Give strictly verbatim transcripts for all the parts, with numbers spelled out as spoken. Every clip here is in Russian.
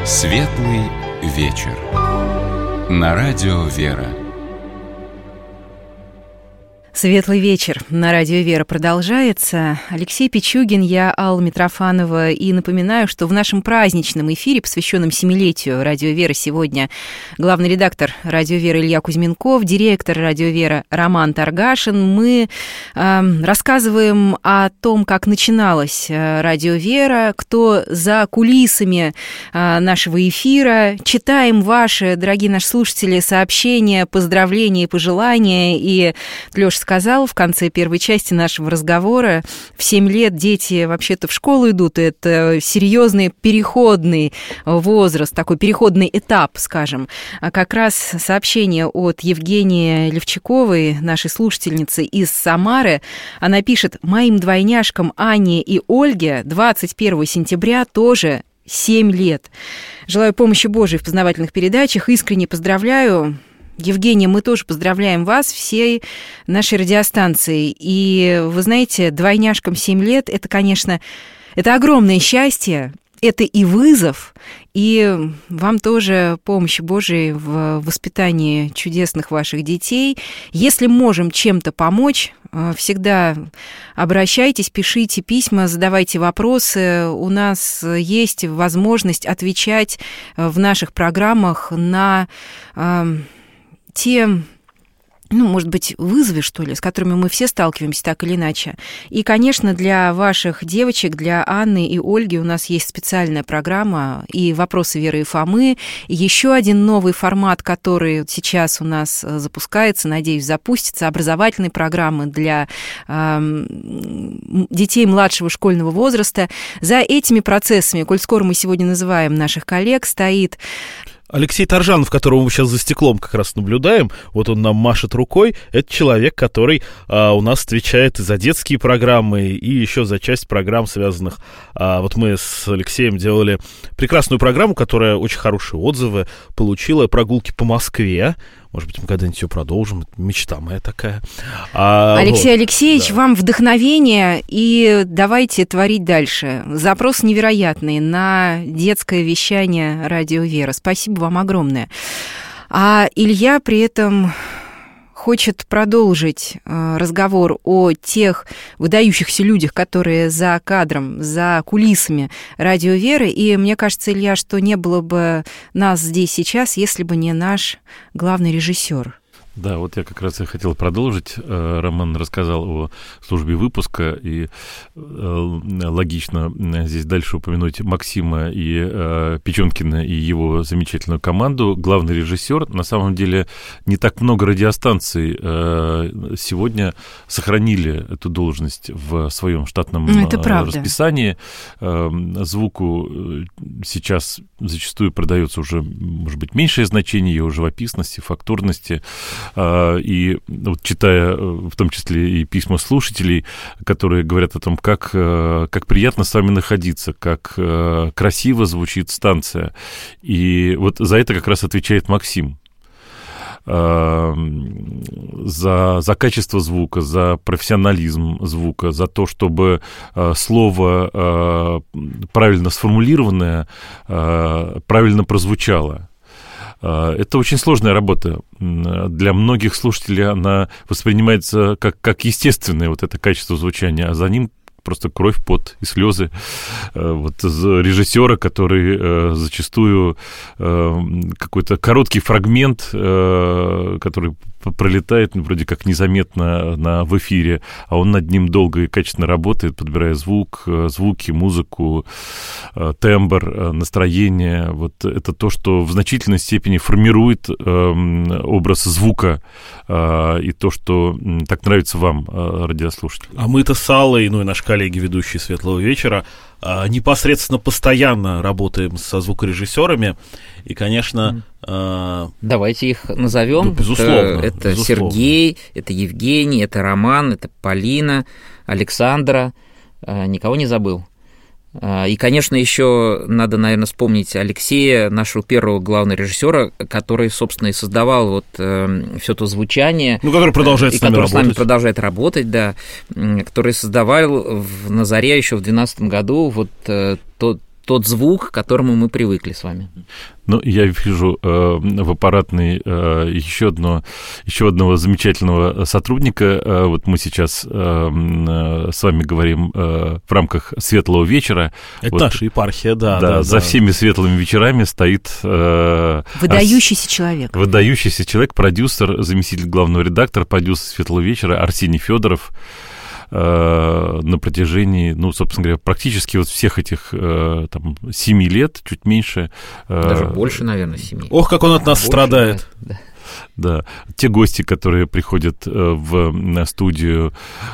Светлый вечер. На радио «Вера». Светлый вечер на радио «Вера» продолжается. Алексей Пичугин, я Алла Митрофанова. И напоминаю, что в нашем праздничном эфире, посвященном семилетию радио «Вера», сегодня главный редактор радио «Вера» Илья Кузьменков, директор радио «Вера» Роман Таргашин. Мы э, рассказываем о том, как начиналось радио «Вера», кто за кулисами э, нашего эфира. Читаем ваши, дорогие наши слушатели, сообщения, поздравления и пожелания. И Лёша сказал в конце первой части нашего разговора, в семь лет дети вообще-то в школу идут, это серьезный переходный возраст, такой переходный этап, скажем. А как раз сообщение от Евгении Левчаковой, нашей слушательницы из Самары. Она пишет: «Моим двойняшкам Анне и Ольге двадцать первого сентября тоже семь лет. Желаю помощи Божией в познавательных передачах. Искренне поздравляю». Евгения, мы тоже поздравляем вас, всей нашей радиостанции. И вы знаете, двойняшкам семь лет, это, конечно, это огромное счастье, это и вызов, и вам тоже помощи Божией в воспитании чудесных ваших детей. Если можем чем-то помочь, всегда обращайтесь, пишите письма, задавайте вопросы. У нас есть возможность отвечать в наших программах на те, ну, может быть, вызовы, что ли, с которыми мы все сталкиваемся так или иначе. И, конечно, для ваших девочек, для Анны и Ольги у нас есть специальная программа и «Вопросы Веры и Фомы», и еще один новый формат, который сейчас у нас запускается, надеюсь, запустится, образовательные программы для э, детей младшего школьного возраста. За этими процессами, коль скоро мы сегодня называем наших коллег, стоит Алексей Торжанов, которого мы сейчас за стеклом как раз наблюдаем, вот он нам машет рукой, это человек, который а, у нас отвечает и за детские программы, и еще за часть программ, связанных... А, вот мы с Алексеем делали прекрасную программу, которая очень хорошие отзывы получила, «Прогулки по Москве». Может быть, мы когда-нибудь ее продолжим. Это мечта моя такая. А, Алексей вот, Алексеевич, да. Вам вдохновение, и давайте творить дальше. Запрос невероятный на детское вещание радио «Вера». Спасибо вам огромное. А Илья при этом хочет продолжить разговор о тех выдающихся людях, которые за кадром, за кулисами радио «Веры». И мне кажется, Илья, что не было бы нас здесь сейчас, если бы не наш главный режиссер. Да, вот я как раз и хотел продолжить. Роман рассказал о службе выпуска, и логично здесь дальше упомянуть Максима и Печенкина и его замечательную команду. Главный режиссер. На самом деле не так много радиостанций сегодня сохранили эту должность в своем штатном расписании. Звуку сейчас зачастую продается уже, может быть, меньшее значение его живописности, фактурности. И вот, читая в том числе и письма слушателей, которые говорят о том, как, как приятно с вами находиться, как красиво звучит станция. И вот за это как раз отвечает Максим. За, за качество звука, за профессионализм звука, за то, чтобы слово правильно сформулированное правильно прозвучало. Это очень сложная работа. Для многих слушателей она воспринимается как, как естественное вот это качество звучания, а за ним просто кровь, пот и слезы вот режиссера, который зачастую какой-то короткий фрагмент, который пролетает вроде как незаметно на, в эфире, а он над ним долго и качественно работает, подбирая звук, звуки, музыку, тембр, настроение. Вот это то, что в значительной степени формирует образ звука и то, что так нравится вам, радиослушатели. А мы-то с Аллой, ну и наши коллеги, ведущие «Светлого вечера», непосредственно постоянно работаем со звукорежиссерами, и, конечно... Mm. Давайте их назовем. Ну, безусловно. Это, это безусловно. Сергей, это Евгений, это Роман, это Полина, Александра, никого не забыл. И, конечно, еще надо, наверное, вспомнить Алексея, нашего первого главного режиссера, который, собственно, и создавал вот э, все то звучание. Ну, который продолжает и с нами который работать. с нами продолжает работать, да. Который создавал в, на заре еще в две тысячи двенадцатом году вот э, тот тот звук, к которому мы привыкли с вами. Ну, я вижу э, в аппаратной э, еще, одно, еще одного замечательного сотрудника. Э, вот мы сейчас э, э, с вами говорим э, в рамках «Светлого вечера». Это вот, наша епархия, да. Да, да за да. всеми светлыми вечерами стоит... Э, выдающийся Арс... человек. Выдающийся человек, продюсер, заместитель главного редактора, продюсер «Светлого вечера» Арсений Федоров. На протяжении, ну, собственно говоря, практически вот всех этих там, семи лет, чуть меньше. Даже больше, наверное, семи. Ох, как он от нас больше, страдает. Да. Да, те гости, которые приходят в студию,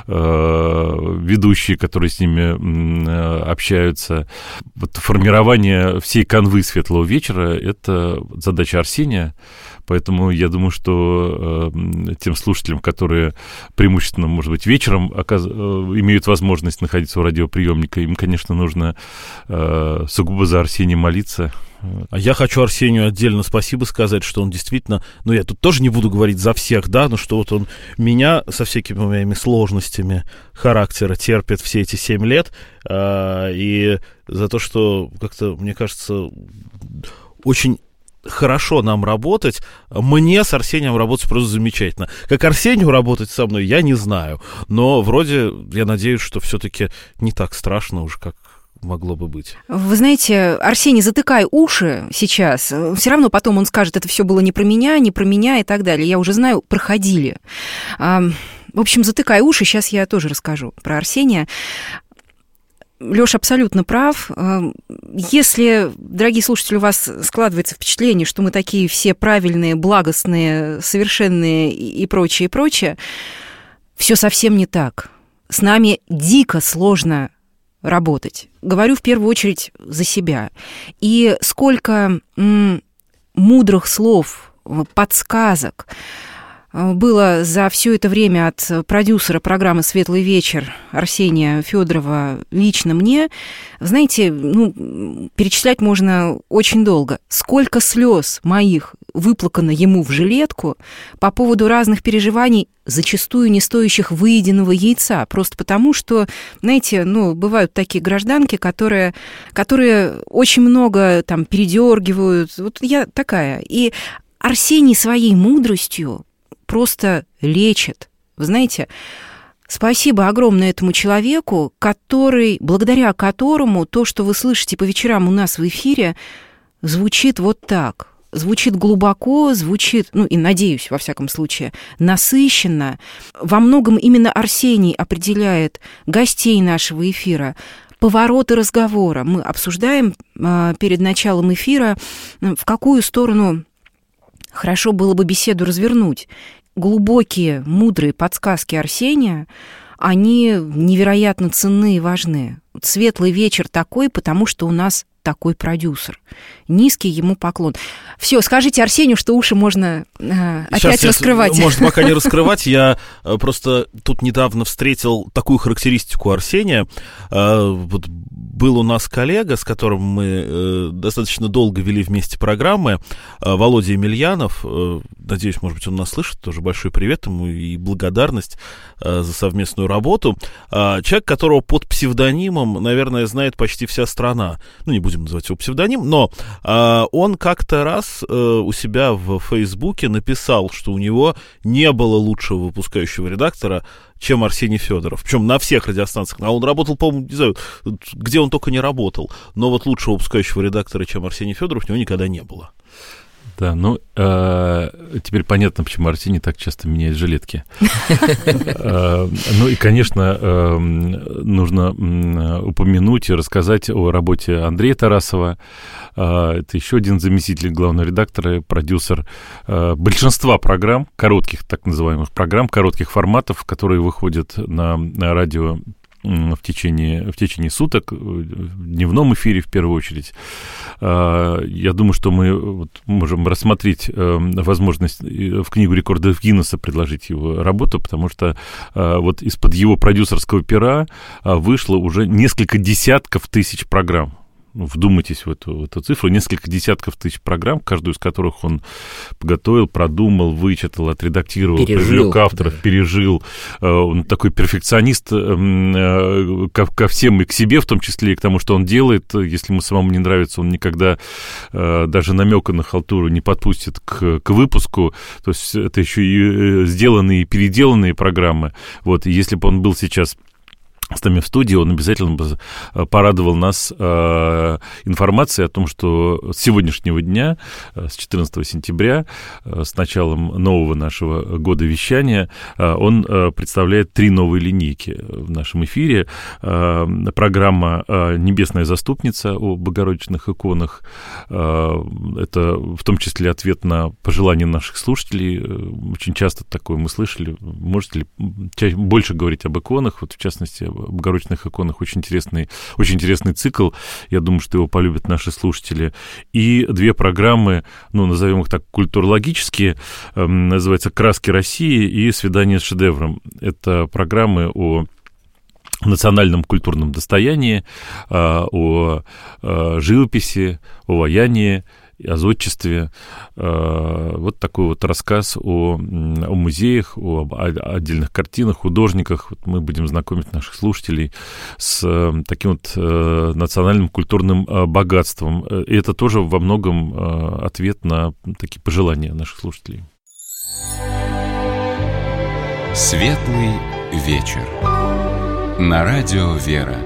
ведущие, которые с ними общаются. Вот формирование всей канвы «Светлого вечера» — это задача Арсения. Поэтому я думаю, что э, тем слушателям, которые преимущественно, может быть, вечером оказ... имеют возможность находиться у радиоприемника, им, конечно, нужно э, сугубо за Арсения молиться. А я хочу Арсению отдельно спасибо сказать, что он действительно, ну, я тут тоже не буду говорить за всех, да, но что вот он меня со всякими моими сложностями характера терпит все эти семь лет, э, и за то, что как-то, мне кажется, очень... хорошо нам работать. Мне с Арсением работать просто замечательно. Как Арсению работать со мной, я не знаю. Но вроде, я надеюсь, что все-таки не так страшно уж, как могло бы быть. Вы знаете, Арсений, затыкай уши сейчас. Все равно потом он скажет, это все было не про меня, не про меня и так далее. Я уже знаю, проходили. В общем, затыкай уши. Сейчас я тоже расскажу про Арсения. Лёша абсолютно прав. Если, дорогие слушатели, у вас складывается впечатление, что мы такие все правильные, благостные, совершенные и прочее, и прочее, все совсем не так. С нами дико сложно работать. Говорю в первую очередь за себя. И сколько м- мудрых слов, подсказок было за все это время от продюсера программы «Светлый вечер» Арсения Федорова лично мне, знаете, ну, перечислять можно очень долго. Сколько слез моих выплакано ему в жилетку по поводу разных переживаний, зачастую не стоящих выеденного яйца, просто потому что, знаете, ну, бывают такие гражданки, которые, которые очень много там передергивают. Вот я такая. И Арсений своей мудростью просто лечит. Вы знаете, спасибо огромное этому человеку, который, благодаря которому то, что вы слышите по вечерам у нас в эфире, звучит вот так. Звучит глубоко, звучит, ну и, надеюсь, во всяком случае, насыщенно. Во многом именно Арсений определяет гостей нашего эфира, повороты разговора. Мы обсуждаем э, перед началом эфира, в какую сторону хорошо было бы беседу развернуть. Глубокие, мудрые подсказки Арсения, они невероятно ценны и важны. «Светлый вечер» такой, потому что у нас такой продюсер. Низкий ему поклон. Все, скажите Арсению, что уши можно э, опять Сейчас раскрывать. Я, может, пока не раскрывать. Я э, просто тут недавно встретил такую характеристику Арсения. Э, вот был у нас коллега, с которым мы э, достаточно долго вели вместе программы, э, Володя Емельянов. Э, надеюсь, может быть, он нас слышит. Тоже большой привет ему и благодарность э, за совместную работу. Э, человек, которого под псевдонимом, наверное, знает почти вся страна. Ну, не будем называть его псевдоним, но э, он как-то раз э, у себя в Фейсбуке написал, что у него не было лучшего выпускающего редактора, чем Арсений Федоров. Причем на всех радиостанциях. А он работал, по-моему, не знаю, где он только не работал. Но вот лучшего выпускающего редактора, чем Арсений Федоров, у него никогда не было. Да, ну, э, теперь понятно, почему Арсений так часто меняет жилетки. Ну и, конечно, нужно упомянуть и рассказать о работе Андрея Тарасова. Это еще один заместитель главного редактора, продюсер большинства программ, коротких так называемых программ, коротких форматов, которые выходят на радио в течение, в течение суток, в дневном эфире в первую очередь. Я думаю, что мы вот можем рассмотреть возможность в книгу рекордов Гиннесса предложить его работу, потому что вот из-под его продюсерского пера вышло уже несколько десятков тысяч программ. вдумайтесь в эту, в эту цифру, несколько десятков тысяч программ, каждую из которых он подготовил, продумал, вычитал, отредактировал, привлек авторов, да. пережил. Он такой перфекционист ко, ко всем и к себе, в том числе и к тому, что он делает. Если ему самому не нравится, он никогда даже намека на халтуру не подпустит к, к выпуску. То есть это еще и сделанные и переделанные программы. Вот, и если бы он был сейчас с нами в студии, он обязательно бы порадовал нас э, информацией о том, что с сегодняшнего дня, э, с четырнадцатого сентября, э, с началом нового нашего года вещания, э, он э, представляет три новые линейки в нашем эфире. Э, программа э, «Небесная заступница» о богородичных иконах. Э, это в том числе ответ на пожелания наших слушателей. Очень часто такое мы слышали. Можете ли чаще, больше говорить об иконах, вот в частности, богородичных иконах. Очень интересный, очень интересный цикл. Я думаю, что его полюбят наши слушатели. И две программы, ну, назовем их так, культурологические, э, называется «Краски России» и «Свидание с шедевром». Это программы о национальном культурном достоянии, о живописи, о ваянии, о зодчестве. Вот такой вот рассказ о, о музеях, о, о отдельных картинах, художниках. Вот мы будем знакомить наших слушателей с таким вот национальным культурным богатством. И это тоже во многом ответ на такие пожелания наших слушателей. Светлый вечер. На радио «Вера».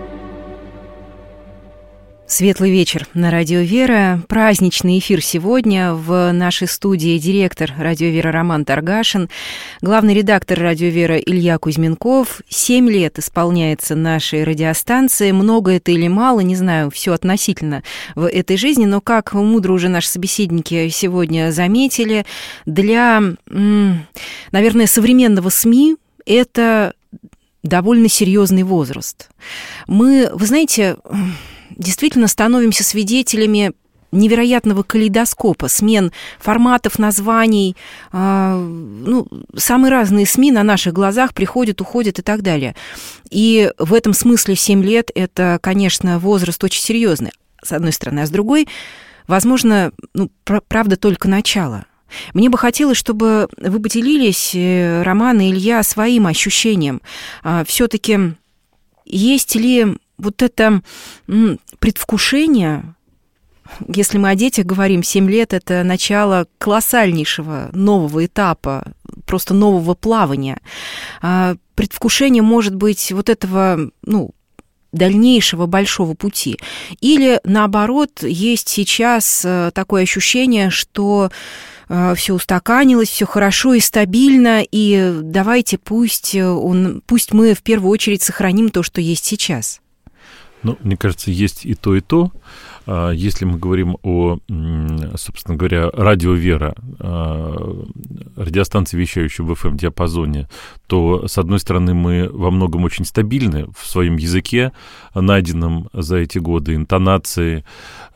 Светлый вечер на радио «Вера». Праздничный эфир сегодня. В нашей студии директор радио «Вера» Роман Таргашин, главный редактор радио «Вера» Илья Кузьменков. Семь лет исполняется нашей радиостанции. Много это или мало, не знаю, все относительно в этой жизни, но, как мудро уже наши собеседники сегодня заметили, для, наверное, современного СМИ это довольно серьезный возраст. Мы, вы знаете, действительно становимся свидетелями невероятного калейдоскопа, смен форматов, названий. Ну, самые разные СМИ на наших глазах приходят, уходят и так далее. И в этом смысле семь лет – это, конечно, возраст очень серьезный, с одной стороны. А с другой, возможно, ну, правда, только начало. Мне бы хотелось, чтобы вы поделились, Роман и Илья, своим ощущением. Все-таки есть ли вот это предвкушение, если мы о детях говорим, семь лет – это начало колоссальнейшего нового этапа, просто нового плавания. Предвкушение, может быть, вот этого, ну, дальнейшего большого пути. Или, наоборот, есть сейчас такое ощущение, что все устаканилось, все хорошо и стабильно, и давайте пусть, он, пусть мы в первую очередь сохраним то, что есть сейчас. Ну, мне кажется, есть и то, и то. Если мы говорим о, собственно говоря, радио «Вера», радиостанции, вещающей в эф эм-диапазоне, то, с одной стороны, мы во многом очень стабильны в своем языке, найденном за эти годы, интонации,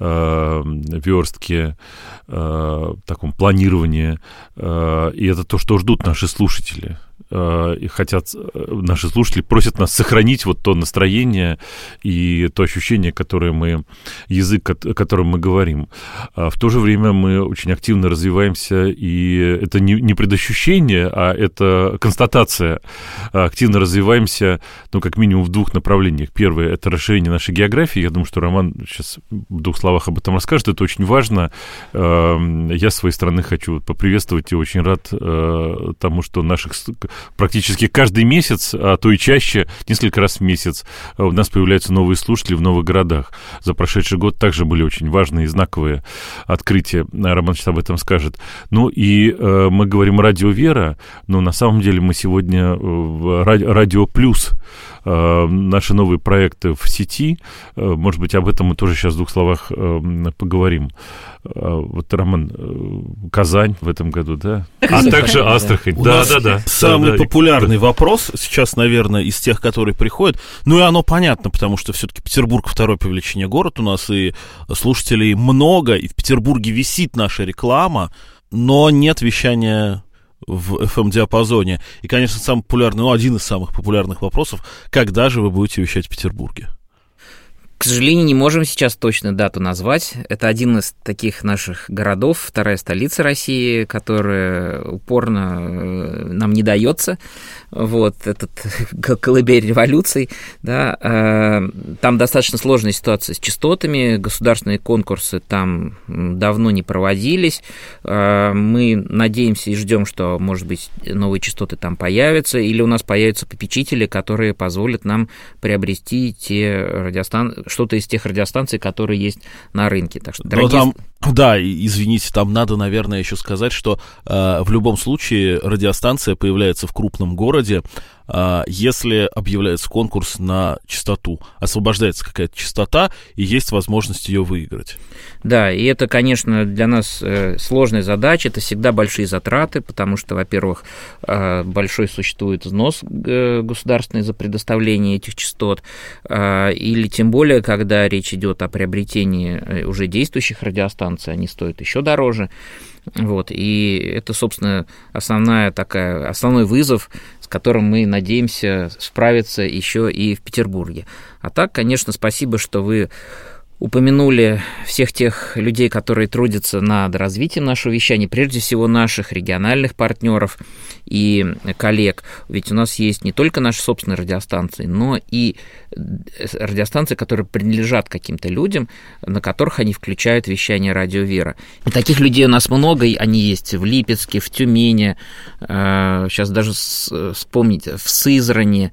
верстке, таком планировании. И это то, что ждут наши слушатели. И хотят, наши слушатели просят нас сохранить вот то настроение и то ощущение, которое мы, язык, которым мы говорим. В то же время мы очень активно развиваемся, и это не, не предощущение, а это констатация. Активно развиваемся, ну, как минимум в двух направлениях. Первое – это расширение нашей географии. Я думаю, что Роман сейчас в двух словах об этом расскажет. Это очень важно. Я, с своей стороны, хочу поприветствовать и очень рад тому, что наших практически каждый месяц, а то и чаще, несколько раз в месяц, у нас появляются новые слушатели в новых городах. За прошедший год также были очень важные и знаковые открытия. Роман сейчас об этом скажет. Ну и э, мы говорим «Радио Вера», но на самом деле мы сегодня в «Радио Плюс». Э, наши новые проекты в сети. Э, может быть, об этом мы тоже сейчас в двух словах э, поговорим. Э, вот, Роман, э, Казань в этом году, да? А также Астрахань. Да, да, да. Самый популярный вопрос сейчас, наверное, из тех, которые приходят. Ну и оно понятно, потому что все-таки Петербург второй по величине город у нас, и слушателей много, и в Петербурге висит наша реклама, но нет вещания в эф эм-диапазоне. И, конечно, самый популярный, ну, один из самых популярных вопросов: когда же вы будете вещать в Петербурге? К сожалению, не можем сейчас точно дату назвать. Это один из таких наших городов, вторая столица России, которая упорно нам не дается. Вот этот колыбель революций. Да. Там достаточно сложная ситуация с частотами. Государственные конкурсы там давно не проводились. Мы надеемся и ждем, что, может быть, новые частоты там появятся, или у нас появятся попечители, которые позволят нам приобрести те радиостанции, что-то из тех радиостанций, которые есть на рынке. Так что, дорогие... там, да, извините, там надо, наверное, еще сказать, что э, в любом случае радиостанция появляется в крупном городе, э, если объявляется конкурс на частоту, освобождается какая-то частота, и есть возможность ее выиграть. Да, и это, конечно, для нас э, сложная задача, это всегда большие затраты, потому что, во-первых, э, большой существует взнос э, государственный за предоставление этих частот, э, или тем более, когда речь идет о приобретении уже действующих радиостанций, они стоят еще дороже. Вот, и это, собственно, основная такая, основной вызов, с которым мы надеемся справиться еще и в Петербурге. А так, конечно, спасибо, что вы упомянули всех тех людей, которые трудятся над развитием нашего вещания, прежде всего наших региональных партнеров и коллег. Ведь у нас есть не только наши собственные радиостанции, но и радиостанции, которые принадлежат каким-то людям, на которых они включают вещание «Радио Вера». И таких людей у нас много, они есть в Липецке, в Тюмени, сейчас даже вспомнить, в Сызрани.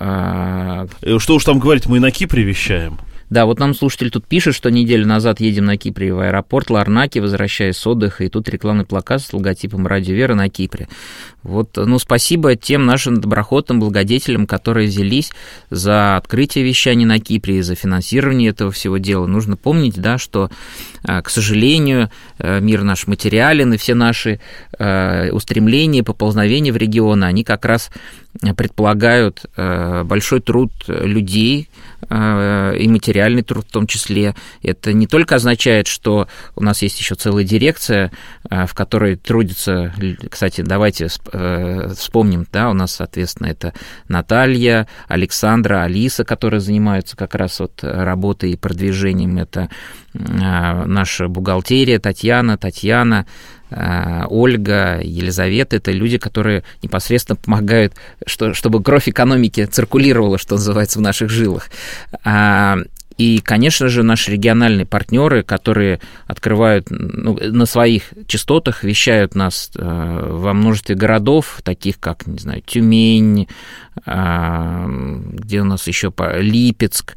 Что уж там говорить, мы и на Кипре вещаем. Да, вот нам слушатель тут пишет, что неделю назад едем на Кипре в аэропорт Ларнаки, возвращаясь с отдыха, и тут рекламный плакат с логотипом «Радио Вера» на Кипре. Вот, ну, спасибо тем нашим доброхотным благодетелям, которые взялись за открытие вещания на Кипре и за финансирование этого всего дела. Нужно помнить, да, что, к сожалению, мир наш материален, и все наши устремления, поползновения в регионы, они как раз предполагают большой труд людей, и материальный труд в том числе. Это не только означает, что у нас есть еще целая дирекция, в которой трудится, кстати, давайте вспомним, да, у нас, соответственно, это Наталья, Александра, Алиса, которые занимаются как раз вот работой и продвижением, это наша бухгалтерия, Татьяна, Татьяна, Ольга, Елизавета — это люди, которые непосредственно помогают, что, чтобы кровь экономики циркулировала, что называется, в наших жилах. И, конечно же, наши региональные партнеры, которые открывают, ну, на своих частотах, вещают нас во множестве городов, таких как, не знаю, Тюмень, где у нас еще Липецк.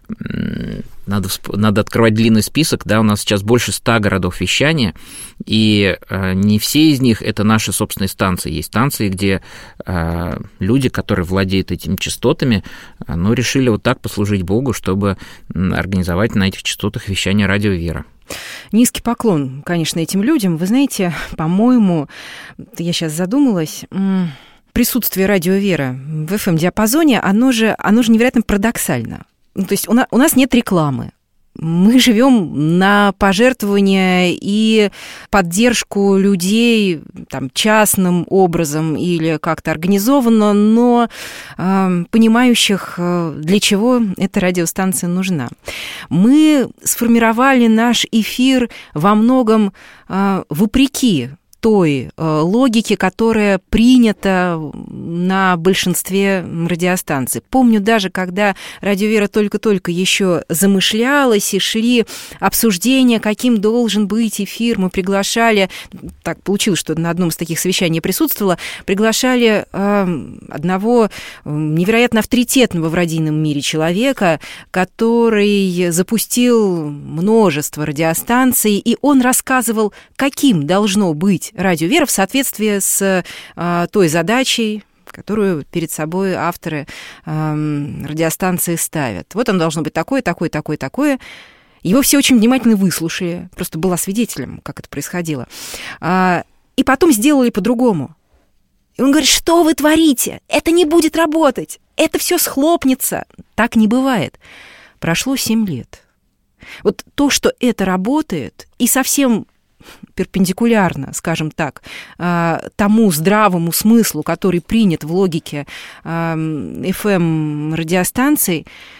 Надо, надо открывать длинный список, да, у нас сейчас больше ста городов вещания, и не все из них это наши собственные станции. Есть станции, где люди, которые владеют этими частотами, ну, решили вот так послужить Богу, чтобы организовать на этих частотах вещание «Радио Вера». Низкий поклон, конечно, этим людям. Вы знаете, по-моему, я сейчас задумалась, присутствие «Радио Вера» в эф эм-диапазоне, оно же, оно же невероятно парадоксально. Ну, то есть у нас, у нас нет рекламы. Мы живем на пожертвования и поддержку людей там, частным образом или как-то организованно, но э, понимающих, для чего эта радиостанция нужна. Мы сформировали наш эфир во многом э, вопреки той э, логике, которая принята на большинстве радиостанций. Помню даже, когда «Радио Вера» только-только еще замышлялась, и шли обсуждения, каким должен быть эфир, мы приглашали, так получилось, что на одном из таких совещаний я присутствовала, приглашали э, одного невероятно авторитетного в радийном мире человека, который запустил множество радиостанций, и он рассказывал, каким должно быть «Радио Вера» в соответствии с а, той задачей, которую перед собой авторы а, радиостанции ставят. Вот оно должно быть такое, такое, такое, такое. Его все очень внимательно выслушали, просто была свидетелем, как это происходило. А, и потом сделали по-другому. И он говорит: что вы творите? Это не будет работать. Это все схлопнется. Так не бывает. Прошло семь лет. Вот то, что это работает, и совсем перпендикулярно, скажем так, тому здравому смыслу, который принят в логике эф эм-радиостанций,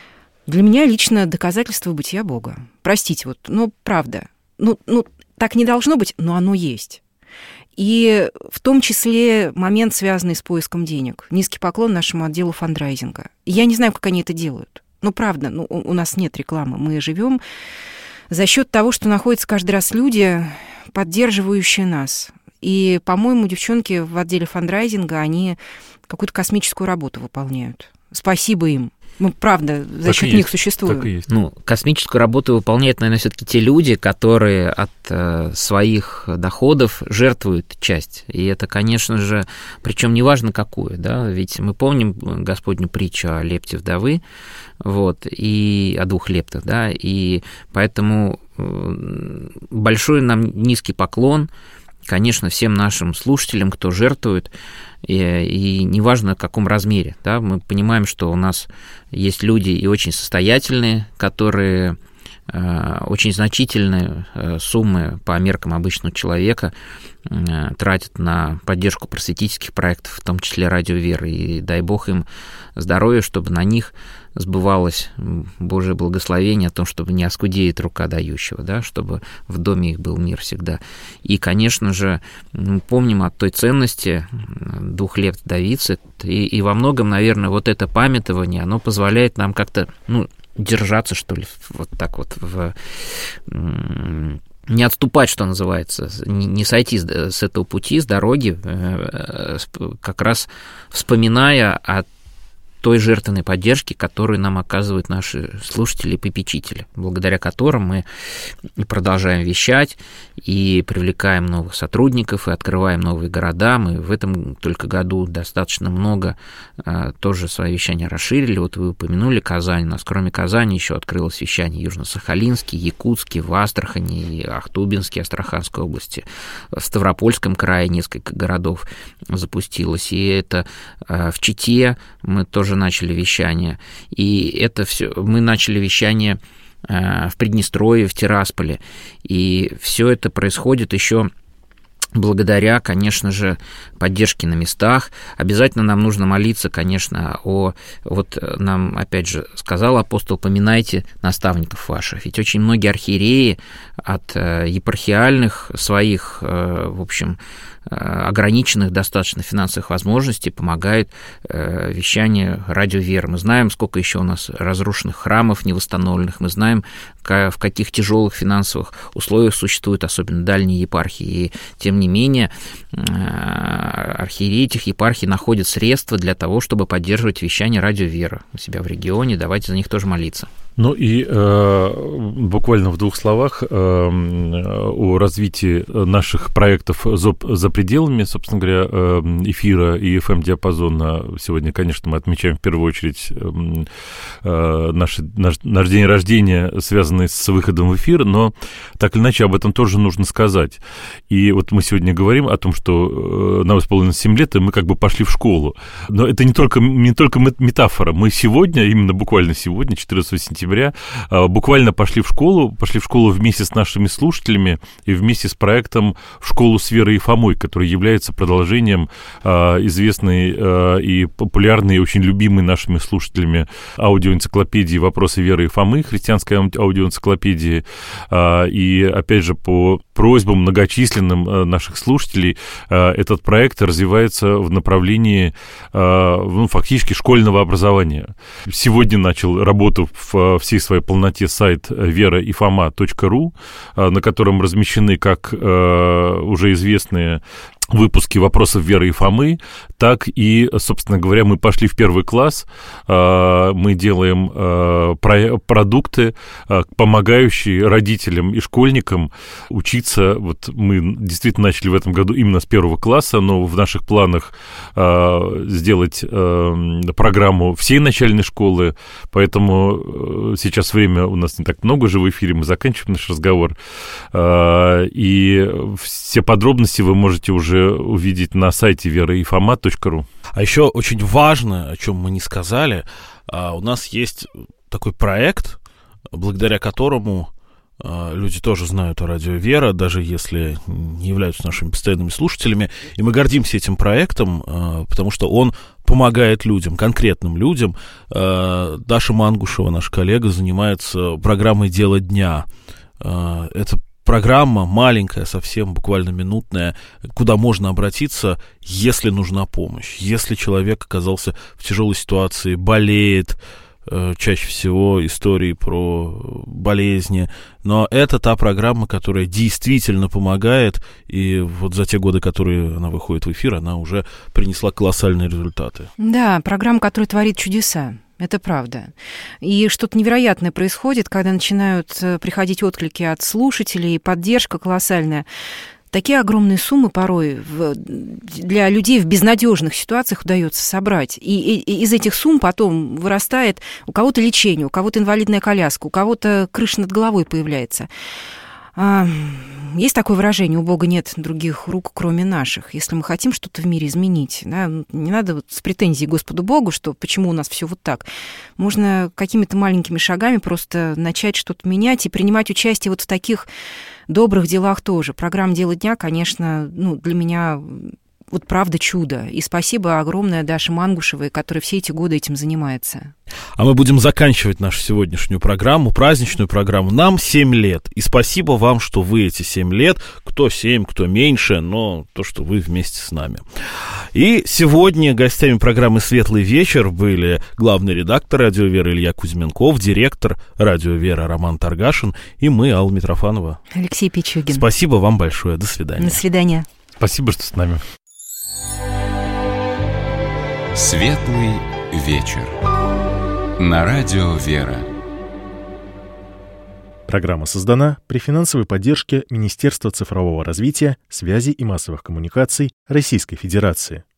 для меня лично доказательство бытия Бога. Простите, вот, ну, правда. Ну, ну, так не должно быть, но оно есть. И в том числе момент, связанный с поиском денег. Низкий поклон нашему отделу фандрайзинга. Я не знаю, как они это делают. Ну, правда, ну, у нас нет рекламы. Мы живем за счет того, что находятся каждый раз люди, поддерживающие нас. И, по-моему, девчонки в отделе фандрайзинга, они какую-то космическую работу выполняют. Спасибо им. Мы, правда, за так счет них существуем. Ну, космическую работу выполняют, наверное, все-таки те люди, которые от э, своих доходов жертвуют часть. И это, конечно же, причем неважно какую, да, ведь мы помним Господню притчу о лепте вдовы, вот, и о двух лептах, да, и поэтому э, большой нам низкий поклон, конечно, всем нашим слушателям, кто жертвует, и, и неважно, в каком размере. Да, мы понимаем, что у нас есть люди и очень состоятельные, которые э, очень значительные э, суммы по меркам обычного человека э, тратят на поддержку просветительских проектов, в том числе «Радио Вера». И дай Бог им здоровья, чтобы на них сбывалось Божие благословение о том, чтобы не оскудеет рука дающего, да, чтобы в доме их был мир всегда. И, конечно же, мы помним о той ценности двух лет вдовицы, и, и во многом, наверное, вот это памятование, оно позволяет нам как-то, ну, держаться, что ли, вот так вот в... не отступать, что называется, не сойти с этого пути, с дороги, как раз вспоминая о той жертвенной поддержки, которую нам оказывают наши слушатели и попечители, благодаря которым мы и продолжаем вещать, и привлекаем новых сотрудников, и открываем новые города. Мы в этом только году достаточно много а, тоже свои вещания расширили. Вот вы упомянули Казань. У нас кроме Казани еще открылось вещание Южно-Сахалинский, Якутский, в Астрахани, Ахтубинске, Астраханской области. В Ставропольском крае несколько городов запустилось. И это а, в Чите мы тоже начали вещание, и это все, мы начали вещание в Приднестровье, в Тирасполе, и все это происходит еще благодаря, конечно же, поддержке на местах. Обязательно нам нужно молиться, конечно, о... Вот нам, опять же, сказал апостол, поминайте наставников ваших. Ведь очень многие архиереи от епархиальных своих, в общем, ограниченных достаточно финансовых возможностей помогают вещанию «Радио Вера». Мы знаем, сколько еще у нас разрушенных храмов, невосстановленных. Мы знаем, в каких тяжелых финансовых условиях существуют, особенно дальние епархии. И, тем не менее, архиереи этих епархий находят средства для того, чтобы поддерживать вещание «Радио Вера» у себя в регионе. Давайте за них тоже молиться. Ну и э, буквально в двух словах э, о развитии наших проектов за, за пределами, собственно говоря, э, эфира и эф эм-диапазона. Сегодня, конечно, мы отмечаем в первую очередь э, э, наш, наш, наш день рождения, связанный с выходом в эфир, но так или иначе об этом тоже нужно сказать. И вот мы сегодня говорим о том, что э, нам исполнилось семь лет, и мы как бы пошли в школу. Но это не только, не только метафора. Мы сегодня, именно буквально сегодня, четырнадцатого сентября, буквально пошли в школу, пошли в школу вместе с нашими слушателями и вместе с проектом «В школу с Верой и Фомой», который является продолжением известной и популярной, и очень любимой нашими слушателями аудиоэнциклопедии «Вопросы Веры и Фомы», христианской аудиоэнциклопедии. И, опять же, по просьбам многочисленным наших слушателей этот проект развивается в направлении, ну, фактически школьного образования. Сегодня начал работу в всей своей полноте сайт вера и фома точка ру, на котором размещены как уже известные выпуски «Вопросов Веры и Фомы», так и, собственно говоря, мы пошли в первый класс, мы делаем продукты, помогающие родителям и школьникам учиться. Вот мы действительно начали в этом году именно с первого класса, но в наших планах сделать программу всей начальной школы, поэтому сейчас время у нас не так много уже в эфире, мы заканчиваем наш разговор, и все подробности вы можете уже увидеть на сайте вера и фома точка ру. А еще очень важно, о чем мы не сказали, у нас есть такой проект, благодаря которому люди тоже знают о Радио Вера, даже если не являются нашими постоянными слушателями. И мы гордимся этим проектом, потому что он помогает людям, конкретным людям. Даша Мангушева, наш коллега, занимается программой «Дело дня». Это программа маленькая, совсем буквально минутная, куда можно обратиться, если нужна помощь. Если человек оказался в тяжелой ситуации, болеет, чаще всего истории про болезни, но это та программа, которая действительно помогает, и вот за те годы, которые она выходит в эфир, она уже принесла колоссальные результаты. Да, программа, которая творит чудеса. Это правда. И что-то невероятное происходит, когда начинают приходить отклики от слушателей, поддержка колоссальная. Такие огромные суммы порой в, для людей в безнадежных ситуациях удается собрать. И, и, и из этих сумм потом вырастает у кого-то лечение, у кого-то инвалидная коляска, у кого-то крыша над головой появляется. А, есть такое выражение: у Бога нет других рук, кроме наших. Если мы хотим что-то в мире изменить, да, не надо вот с претензией к Господу Богу, что почему у нас все вот так. Можно какими-то маленькими шагами просто начать что-то менять и принимать участие вот в таких добрых делах тоже. Программа «Дело дня», конечно, ну, для меня вот правда чудо. И спасибо огромное Даше Мангушевой, которая все эти годы этим занимается. А мы будем заканчивать нашу сегодняшнюю программу, праздничную программу. Нам семь лет. И спасибо вам, что вы эти семь лет, кто семь, кто меньше, но то, что вы вместе с нами. И сегодня гостями программы «Светлый вечер» были главный редактор «Радио Вера» Илья Кузьменков, директор «Радио Вера» Роман Таргашин и мы, Алла Митрофанова. Алексей Пичугин. Спасибо вам большое. До свидания. До свидания. Спасибо, что с нами. «Светлый вечер» на Радио Вера. Программа создана при финансовой поддержке Министерства цифрового развития, связи и массовых коммуникаций Российской Федерации.